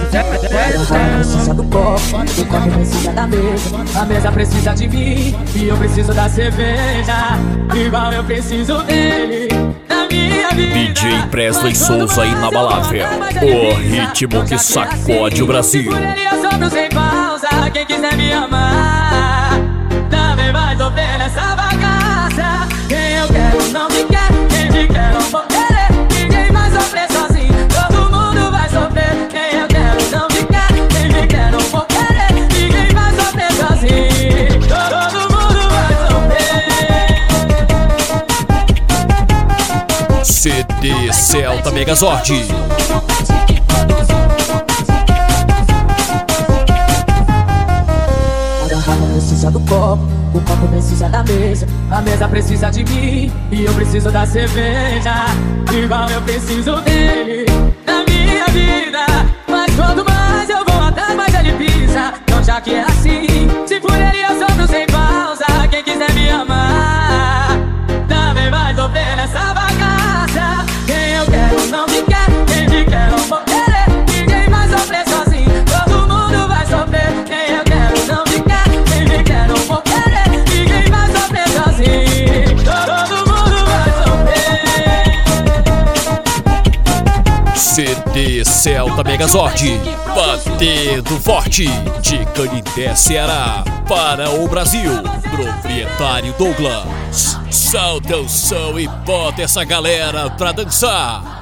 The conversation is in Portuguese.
Precisa do copo, o copo precisa da mesa, a mesa precisa de mim e eu preciso da cerveja, igual eu preciso dele na minha vida. DJ Presley Souza inabalável, o ritmo que sacode o Brasil. Por ele eu sobro sem pausa, quem quiser me amar também vai sofrer nessa bagaça. Quem eu quero não me quer, quem me quer não vou querer. Ninguém vai sofrer sozinho, todo mundo vai sofrer. Quem eu quero não me quer, quem me quer não vou querer. Ninguém vai sofrer sozinho, todo mundo vai sofrer. CD Celta Megazord. Precisa do copo, o copo precisa da mesa, a mesa precisa de mim e eu preciso da cerveja, igual eu preciso dele na minha vida. Mas quanto mais eu vou atrás, mais ele pisa. Então já que é assim, se por ele eu sofro sem pausa, quem quiser me amar também vai sofrer nessa bagaça. Quem eu quero não me quer, quem me quer não vou querer. Ninguém vai sofrer sozinho, todo mundo vai sofrer. Quem eu quero não me quer, quem me quer não vou querer. Ninguém vai sofrer sozinho, todo mundo vai sofrer. CD Celta Megazord, batendo forte, de Canindé, Ceará, para o Brasil. Proprietário Douglas, solta o som e bota essa galera pra dançar.